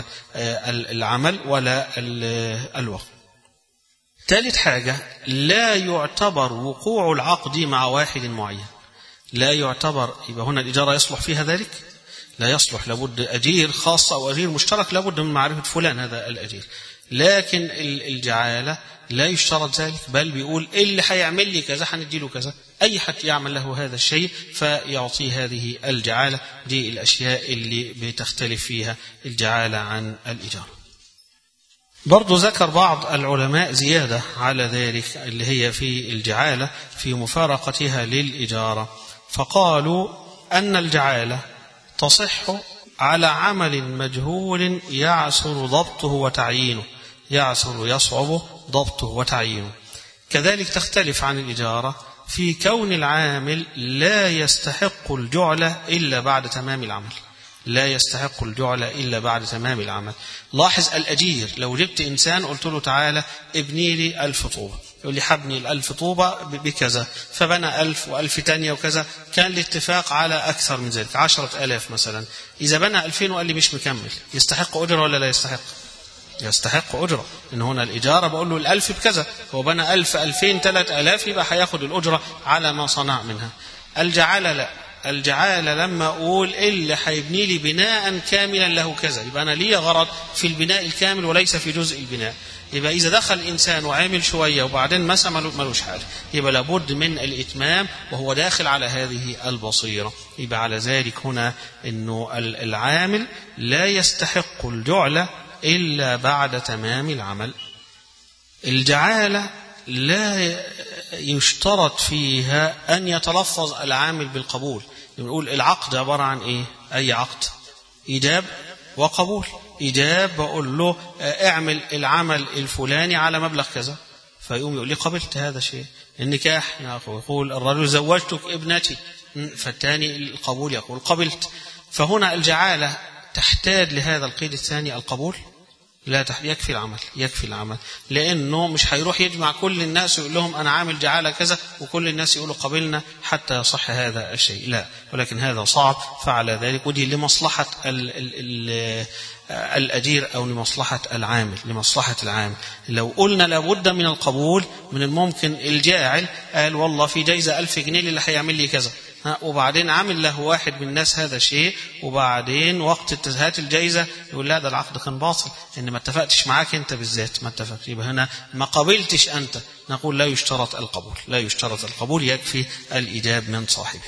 العمل ولا الوقت. ثالث حاجة لا يعتبر وقوع العقد مع واحد معين، لا يعتبر. يبقى هنا الإجارة يصلح فيها ذلك؟ لا يصلح، لابد أجير خاصة أو أجير مشترك لابد من معرفة فلان هذا الأجير. لكن الجعالة لا يشترط ذلك، بل بيقول اللي هيعمل لي كذا هنديله كذا، أي حد يعمل له هذا الشيء فيعطيه هذه الجعالة. دي الأشياء اللي بتختلف فيها الجعالة عن الإجارة. برضو ذكر بعض العلماء زيادة على ذلك اللي هي في الجعالة في مفارقتها للإجارة، فقالوا أن الجعالة تصح على عمل مجهول يعسر ضبطه وتعيينه، يعسر يصعب ضبطه وتعيينه. كذلك تختلف عن الإجارة في كون العامل لا يستحق الجعلة إلا بعد تمام العمل، لا يستحق الجعلة إلا بعد تمام العمل. لاحظ الأجير، لو جبت إنسان قلت له تعالى ابني لي ألف طوبة، يقول لي حبني الألف طوبة بكذا، فبنى ألف وألف تانية وكذا، كان الاتفاق على أكثر من ذلك عشرة ألاف مثلا. إذا بنى ألفين وقال لي مش مكمل، يستحق أجرة ولا لا يستحق؟ يستحق أجرة. إن هنا الإجارة بقول له الألف بكذا، هو بنى ألف ألفين ثلاث ألاف، يبقى هياخد الأجرة على ما صنع منها. الجعالة لا، الجعالة لما أقول اللي هيبني لي بناء كاملا له كذا، يبقى أنا لي غرض في البناء الكامل وليس في جزء البناء. يبقى إذا دخل إنسان وعامل شوية وبعدين مسا ملوش حاجة، يبقى لابد من الإتمام وهو داخل على هذه البصيرة. يبقى على ذلك هنا إنه العامل لا يستحق الجعلة إلا بعد تمام العمل. الجعالة لا يشترط فيها أن يتلفظ العامل بالقبول. نقول العقد عبارة عن إيه؟ أي عقد؟ إيجاب وقبول. إيجاب بقول له اعمل العمل الفلاني على مبلغ كذا، فيقوم يقول لي قبلت هذا الشيء. النكاح يقول الرجل زوجتك ابنتي، فالثاني القبول يقول قبلت. فهنا الجعالة تحتاج لهذا القيد الثاني القبول؟ لا، يكفي العمل، يكفي العمل، لأنه مش هيروح يجمع كل الناس ويقول لهم أنا عامل جعالة كذا وكل الناس يقولوا قبلنا حتى يصح هذا الشيء، لا، ولكن هذا صعب. فعلى ذلك ودي لمصلحة ال ال ال الأجير أو لمصلحة العامل، لمصلحة العامل. لو قلنا لابد من القبول، من الممكن الجاعل قال والله في جايزة ألف جنيه اللي هيعمل لي كذا، وبعدين عامل له واحد من الناس هذا الشيء، وبعدين وقت اتهات الجايزة يقول لا ده العقد كان باطل، إن ما اتفقتش معاك أنت بالذات، ما اتفقت، يبقى هنا ما قبلتش أنت. نقول لا يشترط القبول، لا يشترط القبول، يكفي الإجاب من صاحبه.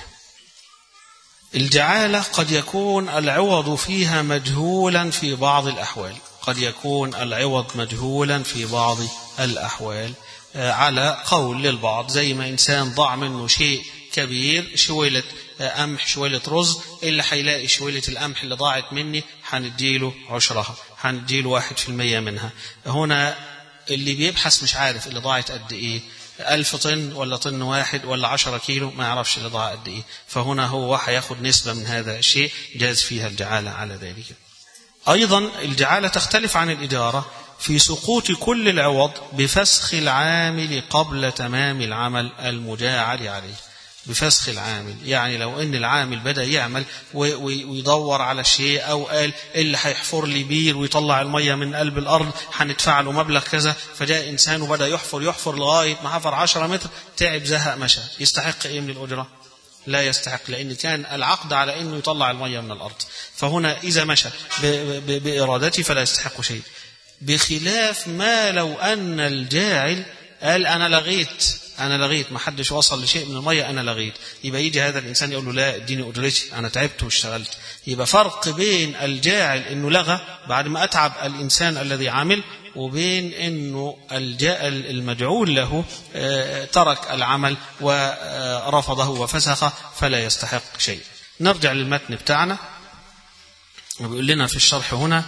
الجعالة قد يكون العوض فيها مجهولا في بعض الأحوال، قد يكون العوض مجهولا في بعض الأحوال على قول للبعض، زي ما إنسان ضاع منه شيء كبير، شويلة قمح شويلة رز، اللي هيلاقي شويلة القمح اللي ضاعت مني هنديله عشرها، هنديله واحد في المية منها. هنا اللي بيبحث مش عارف اللي ضاعت قد إيه، ألف طن ولا طن واحد ولا عشرة كيلو، ما يعرفش اللي ضاع قد إيه، فهنا هو هياخد نسبة من هذا الشيء، جاز فيها الجعالة على ذلك. أيضا الجعالة تختلف عن الإجارة في سقوط كل العوض بفسخ العامل قبل تمام العمل المجاعل عليه. بفسخ العامل، يعني لو ان العامل بدأ يعمل ويدور على شيء، او قال اللي هيحفر لي بير ويطلع المية من قلب الارض هندفع له مبلغ كذا، فجاء انسان وبدأ يحفر يحفر لغاية ما حفر عشرة متر، تعب زهق مشى، يستحق ايه من الأجرة؟ لا يستحق، لأن كان العقد على انه يطلع المية من الارض. فهنا اذا مشى بإرادته فلا يستحق شيء، بخلاف ما لو ان الجاعل قال أنا لغيت أنا لغيت ما حدش وصل لشيء من المية، أنا لغيت، يبقى يجي هذا الإنسان يقول له لا اديني أجرتي، أنا تعبت واشتغلت. يبقى فرق بين الجاعل إنه لغى بعد ما أتعب الإنسان الذي عمل، وبين إنه المجعول له ترك العمل ورفضه وفسخه فلا يستحق شيء. نرجع للمتن بتاعنا، وبيقول لنا في الشرح هنا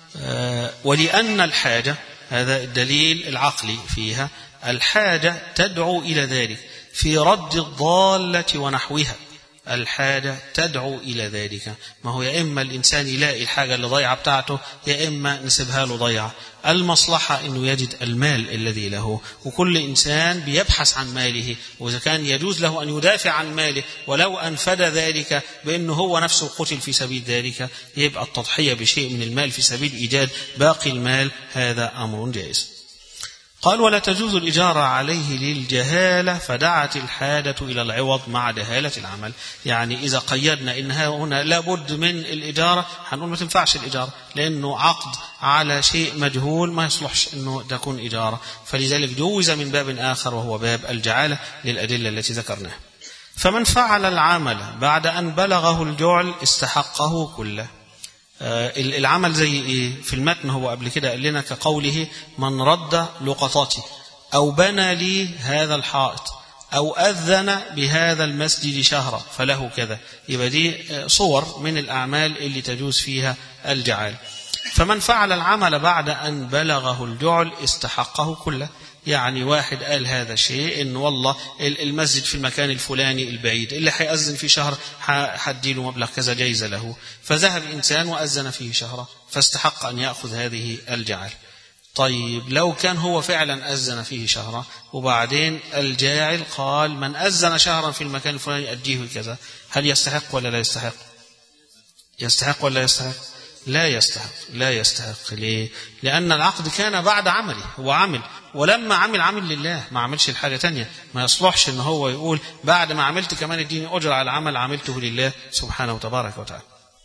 ولأن الحاجة، هذا الدليل العقلي فيها، الحاجة تدعو إلى ذلك في رد الضالة ونحوها. الحاجة تدعو إلى ذلك، ما هو يا إما الإنسان يلاقي الحاجة اللي ضيعة بتاعته، يا إما نسيبها له ضيعة. المصلحة إنه يجد المال الذي له، وكل إنسان بيبحث عن ماله، وإذا كان يجوز له أن يدافع عن ماله ولو أنفد ذلك بأنه هو نفسه قتل في سبيل ذلك، يبقى التضحية بشيء من المال في سبيل إيجاد باقي المال هذا أمر جائز. قال ولا تجوز الإجارة عليه للجهالة فدعت الحاجة إلى العوض مع جهالة العمل. يعني إذا قيدنا إنها هنا لابد من الإجارة هنقول ما تنفعش الإجارة لأنه عقد على شيء مجهول ما يصلحش أنه تكون إجارة، فلذلك جوز من باب آخر وهو باب الجعالة للأدلة التي ذكرناها. فمن فعل العمل بعد أن بلغه الجعل استحقه كله. العمل زي إيه؟ في المتن هو قبل كده قال لنا كقوله من رد لقطتي أو بنى لي هذا الحائط أو أذن بهذا المسجد شهرا فله كذا. يبقى دي صور من الأعمال اللي تجوز فيها الجعال. فمن فعل العمل بعد أن بلغه الجعل استحقه كله. يعني واحد قال هذا الشيء إن والله المسجد في المكان الفلاني البعيد اللي حيأذن في شهر حديله مبلغ كذا جايزة له، فذهب إنسان وأذن فيه شهرا فاستحق أن يأخذ هذه الجعل. طيب لو كان هو فعلا أذن فيه شهرا وبعدين الجاعل قال من أذن شهرا في المكان الفلاني أديه كذا، هل يستحق ولا لا يستحق؟ يستحق ولا يستحق؟ لا يستحق. لا يستحق. ليه؟ لأن العقد كان بعد عمله، هو عمل ولما عمل عمل لله ما عملش الحاجة تانية. ما يصلحش إن هو يقول بعد ما عملت كمان اديني أجر على العمل عملته لله سبحانه وتبارك وتعالى.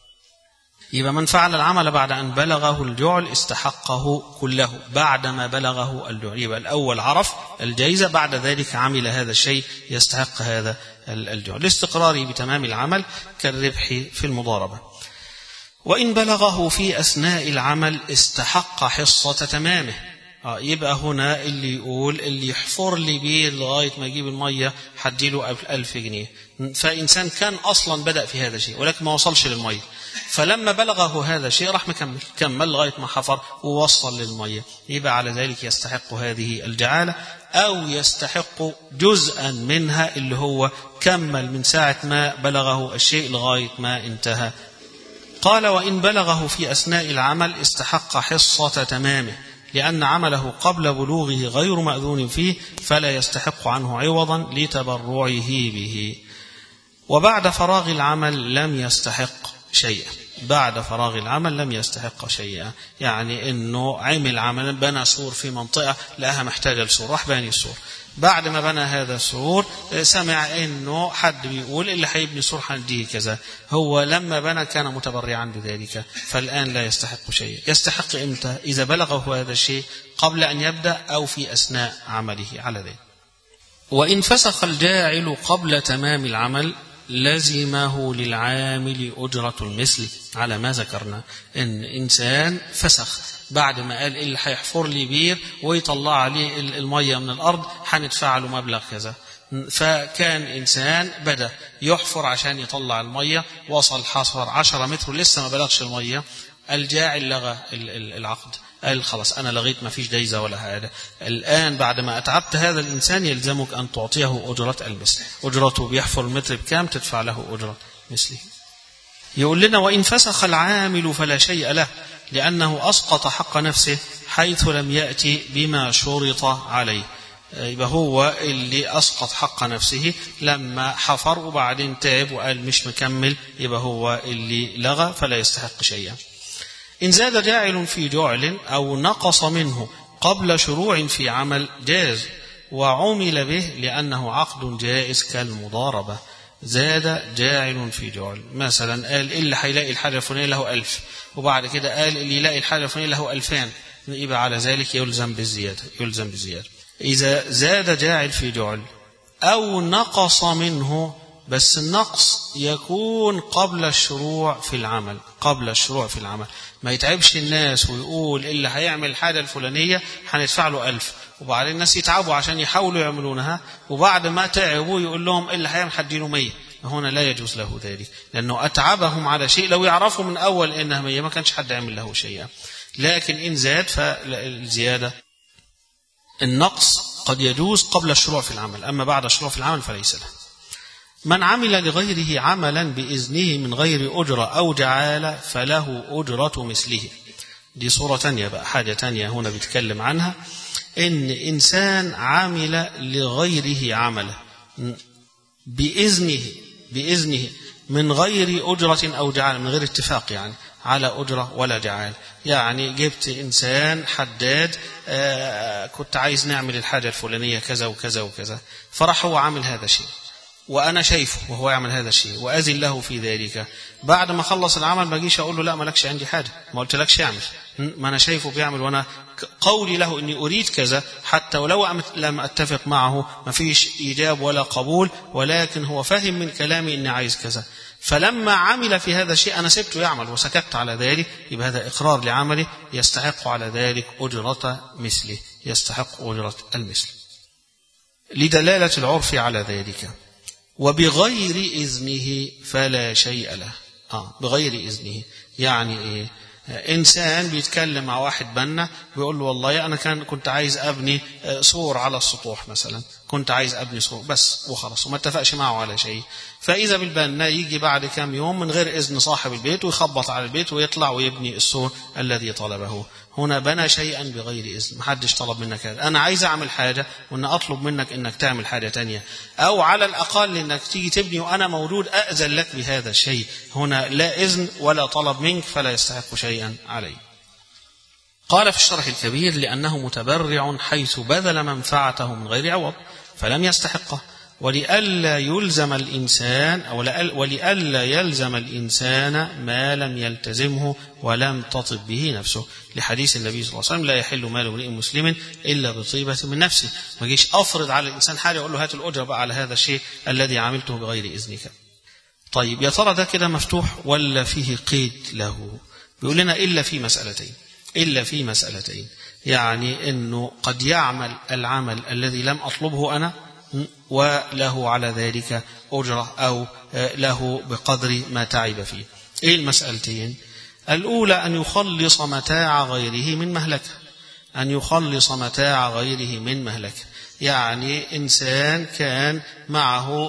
يبقى من فعل العمل بعد أن بلغه الجعل استحقه كله بعد ما بلغه الجعل. يبقى الأول عرف الجائزة بعد ذلك عمل هذا الشيء يستحق هذا الجعل لاستقراره بتمام العمل كالربح في المضاربة. وإن بلغه في أثناء العمل استحق حصة تمامه. آه يبقى هنا اللي يقول اللي يحفر لي بير لغاية ما يجيب المية حديله ألف جنيه، فإنسان كان أصلا بدأ في هذا الشيء ولكن ما وصلش للمية، فلما بلغه هذا الشيء راح مكمل كمل لغاية ما حفر ووصل للمية، يبقى على ذلك يستحق هذه الجعالة أو يستحق جزءا منها اللي هو كمل من ساعة ما بلغه الشيء لغاية ما انتهى. قال وإن بلغه في أثناء العمل استحق حصة تمامه لأن عمله قبل بلوغه غير مأذون فيه فلا يستحق عنه عوضا لتبرعه به. وبعد فراغ العمل لم يستحق شيئا. بعد فراغ العمل لم يستحق شيئا، يعني أنه عمل عملا بنى سور في منطقة لها محتاجة لسور راح باني السور، بعد ما بنى هذا السور سمع انه حد بيقول اللي هيبني سور هنديه كذا، هو لما بنى كان متبرعا بذلك فالآن لا يستحق شيء. يستحق امتى؟ إذا بلغه هذا الشيء قبل أن يبدأ أو في أثناء عمله على ذلك. وإن فسخ الجاعل قبل تمام العمل لزمه للعامل أجرة المثل على ما ذكرنا. إن إنسان فسخ بعد ما قال اللي هيحفر لي بير ويطلع عليه المية من الأرض هندفع له مبلغ كذا، فكان إنسان بدأ يحفر عشان يطلع المية وصل حصر عشرة متر لسه ما بلغش المية، الجاعل لغى العقد قال خلاص أنا لغيت ما فيش جايزة ولا حاجة، الآن بعد ما أتعبت هذا الإنسان يلزمك أن تعطيه أجرة المثل. أجرته بيحفر المتر بكام تدفع له أجرة مثله. يقول لنا وإن فسخ العامل فلا شيء له لأنه أسقط حق نفسه حيث لم يأتي بما شرط عليه. يبقى هو اللي أسقط حق نفسه لما حفر وبعدين تعب وقال مش مكمل، يبقى هو اللي لغى فلا يستحق شيئا. إن زاد جاعل في جعل أو نقص منه قبل شروع في عمل جاز وعمل به لأنه عقد جائز كالمضاربة. زاد جاعل في جعل مثلا قال اللي هيلاقي الحاجة الفلانية له ألف وبعد كده قال اللي يلاقي الحاجة الفلانية له ألفان، يبقى على ذلك يلزم بالزيادة. يلزم بالزيادة إذا زاد جاعل في جعل أو نقص منه، بس النقص يكون قبل الشروع في العمل. قبل الشروع في العمل ما يتعبش الناس ويقول اللي هيعمل الحاجة الفلانية هندفع له ألف وبعدين الناس يتعبوا عشان يحاولوا يعملونها وبعد ما تعبوا يقول لهم اللي هيعمل حدينه مية. هنا لا يجوز له ذلك لأنه أتعبهم على شيء لو يعرفوا من أول إنها مية ما كانش حد يعمل له شيئا. لكن إن زاد فالزيادة النقص قد يجوز قبل الشروع في العمل، أما بعد الشروع في العمل فليس له. من عمل لغيره عملا بإذنه من غير أجرة أو جعالة فله أجرة مثله. دي صورة تانية بقى، حاجة تانية هنا بيتكلم عنها، إن إنسان عمل لغيره عملا بإذنه بإذنه من غير أجرة أو جعال، من غير اتفاق يعني على أجرة ولا جعال. يعني جبت إنسان حداد، آه كنت عايز نعمل الحاجة الفلانية كذا وكذا وكذا، فرح هو عامل هذا الشيء وأنا شايفه وهو يعمل هذا الشيء وأذن له في ذلك. بعد ما خلص العمل ما جيش أقول له لا مالكش عندي حاجة، ما قلت لكش يعمل، ما أنا شايفه بيعمل وأنا قولي له إني أريد كذا، حتى ولو لم أتفق معه ما فيش إيجاب ولا قبول، ولكن هو فهم من كلامي إني عايز كذا. فلما عمل في هذا الشيء أنا سبته يعمل وسكت على ذلك، يبقى هذا إقرار لعمله يستحق على ذلك أجرة مثله، يستحق أجرة المثل لدلالة العرف على ذلك. وبغير إذنه فلا شيء له. آه بغير إذنه يعني إيه؟ إنسان بيتكلم مع واحد بنا بيقول له والله أنا كان كنت عايز أبني سور على السطوح مثلا، كنت عايز أبني سور بس وخلاص، وما اتفقش معه على شيء. فإذا بالبنا يجي بعد كم يوم من غير إذن صاحب البيت ويخبط على البيت ويطلع ويبني السور الذي طلبه. هنا بنى شيئا بغير إذن، محدش طلب منك هذا. أنا عايز أعمل حاجة وأن أطلب منك أنك تعمل حاجة تانية، أو على الأقل أنك تيجي تبني وأنا موجود أأذن لك بهذا الشيء. هنا لا إذن ولا طلب منك فلا يستحق شيئا عليه. قال في الشرح الكبير لأنه متبرع حيث بذل منفعته من غير عوض فلم يستحقه، ولئلا يلزم الإنسان أو ولئلا يلزم الإنسان ما لم يلتزمه ولم تطب به نفسه، لحديث النبي صلى الله عليه وسلم لا يحل مال امرئ مسلم إلا بطيبة من نفسه. ما جيش أفرض على الإنسان حاجة أقول له هات الأجرة بقى على هذا الشيء الذي عملته بغير إذنك. طيب يا ترى ده كده مفتوح ولا فيه قيد له؟ بيقول لنا إلا في مسألتين، إلا في مسألتين يعني أنه قد يعمل العمل الذي لم أطلبه أنا وله على ذلك أجرة أو له بقدر ما تعب فيه. إيه المسألتين؟ الأولى أن يخلص متاع غيره من مهلكة، أن يخلص متاع غيره من مهلكة. يعني إنسان كان معه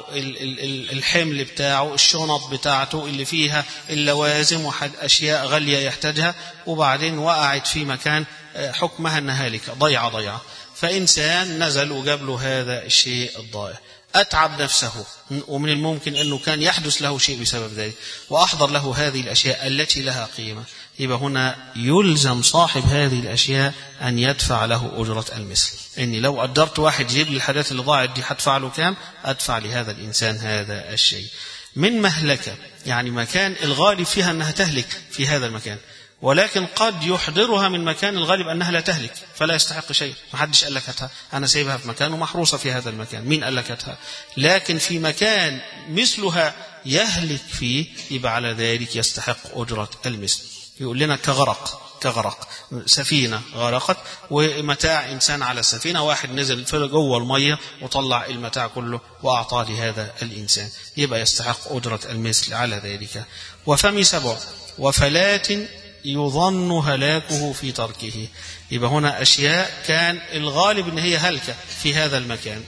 الحمل بتاعه، الشنط بتاعته اللي فيها اللوازم وحد أشياء غالية يحتاجها، وبعدين وقعت في مكان حكمها أنها هالكة ضيعة ضيعة، فإنسان نزل وجاب له هذا الشيء الضائع، أتعب نفسه ومن الممكن أنه كان يحدث له شيء بسبب ذلك، وأحضر له هذه الأشياء التي لها قيمة. يبقى هنا يلزم صاحب هذه الأشياء أن يدفع له أجرة المثل. إني لو قدرت واحد يجيب لي الحاجات اللي ضاعت دي هدفع له كام؟ أدفع لهذا الإنسان هذا الشيء. من مهلكة يعني مكان الغالب فيها أنها تهلك في هذا المكان، ولكن قد يحضرها من مكان الغالب أنها لا تهلك فلا يستحق شيء. ما حدش قال لك هاتها، أنا سايبها في مكان ومحروسة في هذا المكان، مين قال لك هاتها؟ لكن في مكان مثلها يهلك فيه يبقى على ذلك يستحق أجرة المثل. يقول لنا كغرق، كغرق سفينة غرقت ومتاع إنسان على السفينة، واحد نزل في جوه المية وطلع المتاع كله وأعطاه لهذا الإنسان، يبقى يستحق أجرة المثل على ذلك. وفم سبع وفلات يظن هلاكه في تركه. يبقى هنا أشياء كان الغالب أن هي هلكة في هذا المكان.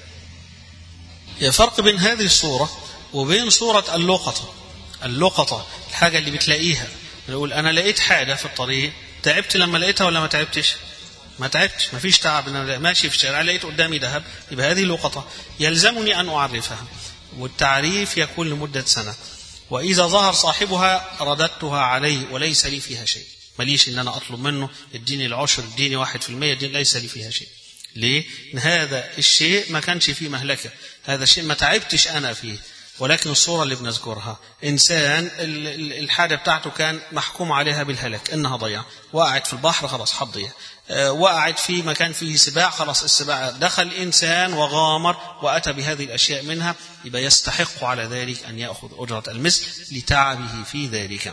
فرق بين هذه الصورة وبين صورة اللقطة. اللقطة الحاجة اللي بتلاقيها، نقول أنا لقيت حاجة في الطريق، تعبت لما لقيتها ولا ما تعبتش؟ ما تعبتش، ما فيش تعب. أنا ماشي في الشارع لقيت قدامي ذهب، يبقى هذه لقطة يلزمني أن أعرفها، والتعريف يكون لمدة سنة، وإذا ظهر صاحبها رددتها عليه وليس لي فيها شيء. ماليش إن أنا أطلب منه اديني العشر، اديني واحد في المية، اديني، ليس لي فيها شيء. ليه؟ هذا الشيء ما كانش فيه مهلكة، هذا الشيء ما تعبتش أنا فيه. ولكن الصورة اللي بنذكرها إنسان الحاجة بتاعته كان محكوم عليها بالهلاك، إنها ضيع، وقعت في البحر خلاص حضيع، وقعت في مكان فيه سباع خلاص السباع دخل إنسان وغامر وأتى بهذه الأشياء منها، يبقى يستحق على ذلك أن يأخذ أجرة المثل لتعبه في ذلك.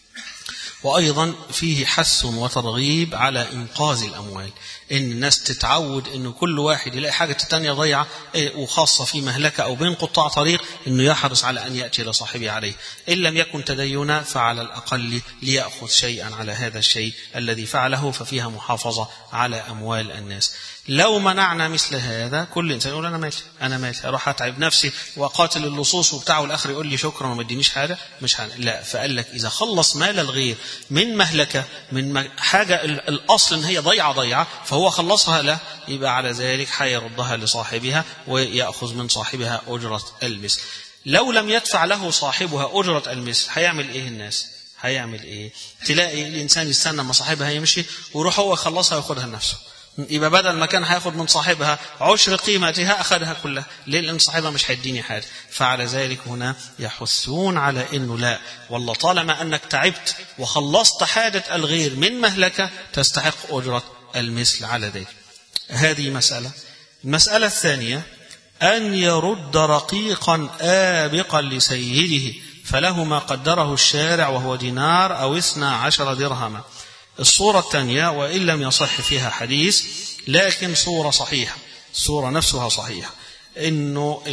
وأيضا فيه حث وترغيب على إنقاذ الأموال، إن الناس تتعود إنه كل واحد يلاقي حاجة تانية ضيعة وخاصة في مهلكة أو بين قطاع طريق إنه يحرص على أن يأتي لصاحبه عليه، إن لم يكن تدينا فعلى الأقل ليأخذ شيئا على هذا الشيء الذي فعله، ففيها محافظة على أموال الناس. لو منعنا مثل هذا كل إنسان يقول أنا مالي أنا مالي أروح أتعب نفسي وأقاتل اللصوص وبتاعه والآخر يقول لي شكرا وما ادينيش حاجة، مش حاجة. لا، فقال لك إذا خلص مال الغير من مهلكة، من حاجة الأصل إن هي ضيعة ضيعة فهو خلصها له، يبقى على ذلك حيردها لصاحبها ويأخذ من صاحبها أجرة المثل. لو لم يدفع له صاحبها أجرة المثل هيعمل إيه الناس؟ هيعمل إيه؟ تلاقي الإنسان يستنى ما صاحبها يمشي ويروح هو يخلصها وياخدها لنفسه. يبقى بدل ما كان هياخد من صاحبها عشر قيمتها أخذها كلها. ليه؟ لأن صاحبها مش هيديني حاجة. فعلى ذلك هنا يحثون على إنه لا، والله طالما أنك تعبت وخلصت حاجة الغير من مهلكة تستحق أجرة المثل على ذلك. هذه مسألة. المسألة الثانية أن يرد رقيقا آبقا لسيده فله ما قدره الشارع وهو دينار أو اثنى عشر درهما. الصورة الثانية وإن لم يصح فيها حديث لكن صورة صحيحة، الصورة نفسها صحيحة، إنه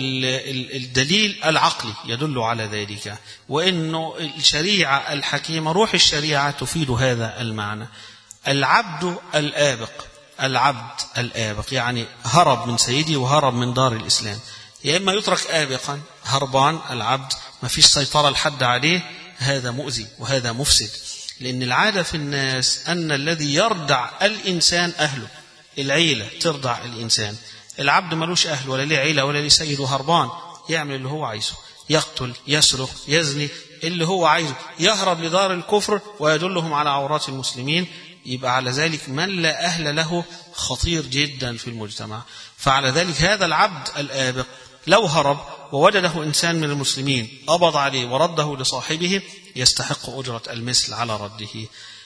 الدليل العقلي يدل على ذلك، وإنه الشريعة الحكيمة روح الشريعة تفيد هذا المعنى. العبد الآبق، العبد الآبق يعني هرب من سيدي وهرب من دار الإسلام، يا إما يترك آبقا هربان العبد ما فيش سيطرة لحد عليه، هذا مؤذي وهذا مفسد. لأن العادة في الناس أن الذي يردع الإنسان أهله، العيلة تردع الإنسان. العبد ملوش أهل ولا ليه عيلة ولا ليه سيد وهربان، يعمل اللي هو عايزه، يقتل يسرق يزني اللي هو عايزه، يهرب لدار الكفر ويدلهم على عورات المسلمين. يبقى على ذلك من لا أهل له خطير جدا في المجتمع. فعلى ذلك هذا العبد الآبق لو هرب ووجده إنسان من المسلمين قبض عليه ورده لصاحبه يستحق أجرة المثل على رده.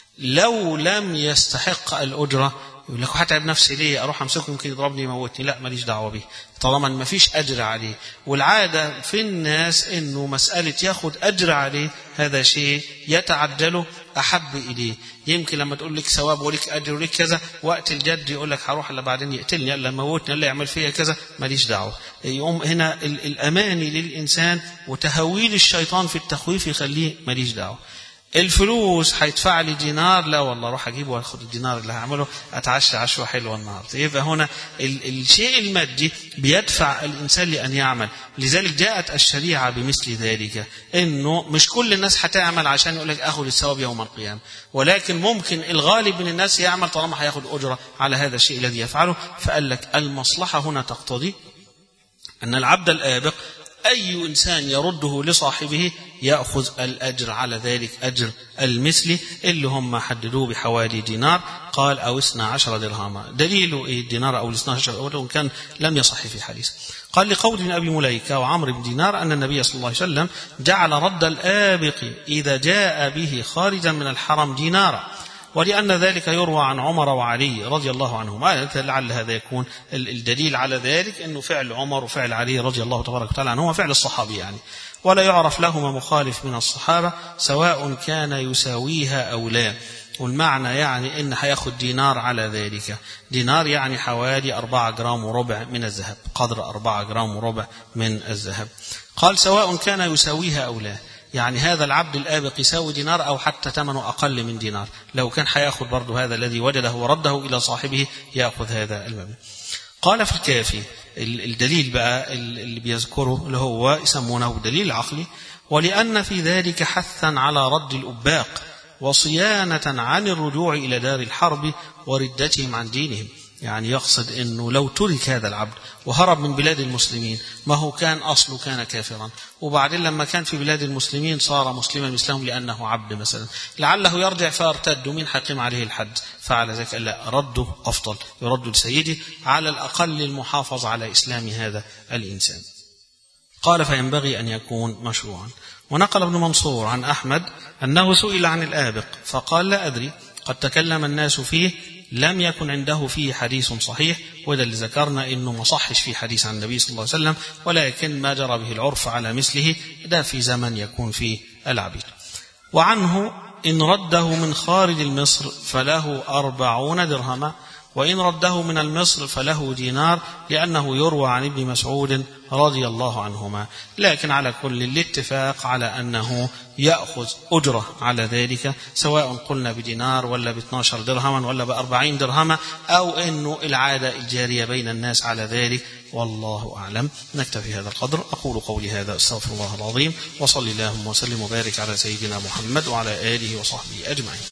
لو لم يستحق الأجرة يقول لك هتعب نفسي ليه؟ أروح أمسكه يمكن يضربني يموتني. لا، ماليش دعوة به طالما ما فيش أجر عليه. والعادة في الناس إنه مسألة ياخد أجر عليه هذا شيء يتعجله أحب إليه. يمكن لما تقول لك ثواب ولك أجر ولك كذا، وقت الجد يقول لك هروح إلا بعدين يقتلني إلا موتني إلا يعمل فيها كذا، ماليش دعوة. يقوم هنا الأماني للإنسان وتهويل الشيطان في التخويف يخليه ماليش دعوة. الفلوس هيدفع لي دينار، لا والله روح اجيبه واخد الدينار اللي هعمله اتعشى عشوه حلوه النهارده. يبقى هنا الشيء المادي بيدفع الانسان لان يعمل. لذلك جاءت الشريعه بمثل ذلك، انه مش كل الناس هتعمل عشان يقول لك اخذ الثواب يوم القيامه، ولكن ممكن الغالب من الناس يعمل طالما هياخد اجره على هذا الشيء الذي يفعله. فقال لك المصلحه هنا تقتضي ان العبد الآبق أي إنسان يرده لصاحبه يأخذ الأجر على ذلك، أجر المثل اللي هم حددوه بحوالي دينار. قال أو اثنى عشر درهما. دليله إيه الدينار أو الاثنى عشر؟ وإن كان لم يصح في حديث. قال لقول ابن أبي مليكة وعمر بن دينار أن النبي صلى الله عليه وسلم جعل رد الآبق إذا جاء به خارجا من الحرم دينارا، ولأن ذلك يروى عن عمر وعلي رضي الله عنهما. لعل هذا يكون الدليل على ذلك، أنه فعل عمر وفعل علي رضي الله تبارك وتعالى عنهما فعل الصحابي يعني، ولا يعرف لهما مخالف من الصحابة سواء كان يساويها أو لا. والمعنى يعني إن هياخد دينار على ذلك. دينار يعني حوالي أربعة جرام وربع من الذهب، قدر أربعة جرام وربع من الذهب. قال سواء كان يساويها أو لا، يعني هذا العبد الآبق يساوي دينار أو حتى ثمنه أقل من دينار، لو كان حياخذ برضه هذا الذي وجده ورده إلى صاحبه يأخذ هذا المبلغ. قال في الكافي الدليل بقى اللي بيذكره اللي هو يسمونه دليل عقلي، ولأن في ذلك حثا على رد الأباق وصيانة عن الرجوع إلى دار الحرب وردتهم عن دينهم. يعني يقصد أنه لو ترك هذا العبد وهرب من بلاد المسلمين، ما هو كان أصله كان كافرا، وبعدين لما كان في بلاد المسلمين صار مسلما مثلهم لأنه عبد مثلا، لعله يرجع فارتد من حقم عليه الحد. فعلى ذلك لا، رده أفضل، يرد لسيده على الأقل المحافظ على إسلام هذا الإنسان. قال فينبغي أن يكون مشروعا. ونقل ابن منصور عن أحمد أنه سئل عن الآبق فقال لا أدري، قد تكلم الناس فيه، لم يكن عنده فيه حديث صحيح. وده اللي ذكرنا إنه ما صحش فيه حديث عن النبي صلى الله عليه وسلم، ولكن ما جرى به العرف على مثله ده في زمن يكون فيه العبيد. وعنه إن رده من خارج المصر فله أربعون درهما، وإن رده من المصر فله دينار، لأنه يروى عن ابن مسعود رضي الله عنهما. لكن على كل الاتفاق على أنه يأخذ أجرة على ذلك، سواء قلنا بدينار ولا باثنى عشر درهما ولا بأربعين درهما، أو أنه العادة الجارية بين الناس على ذلك، والله أعلم. نكتفي هذا القدر. أقول قولي هذا، أستغفر الله العظيم، وصلي اللهم وسلم وبارك على سيدنا محمد وعلى آله وصحبه أجمعين.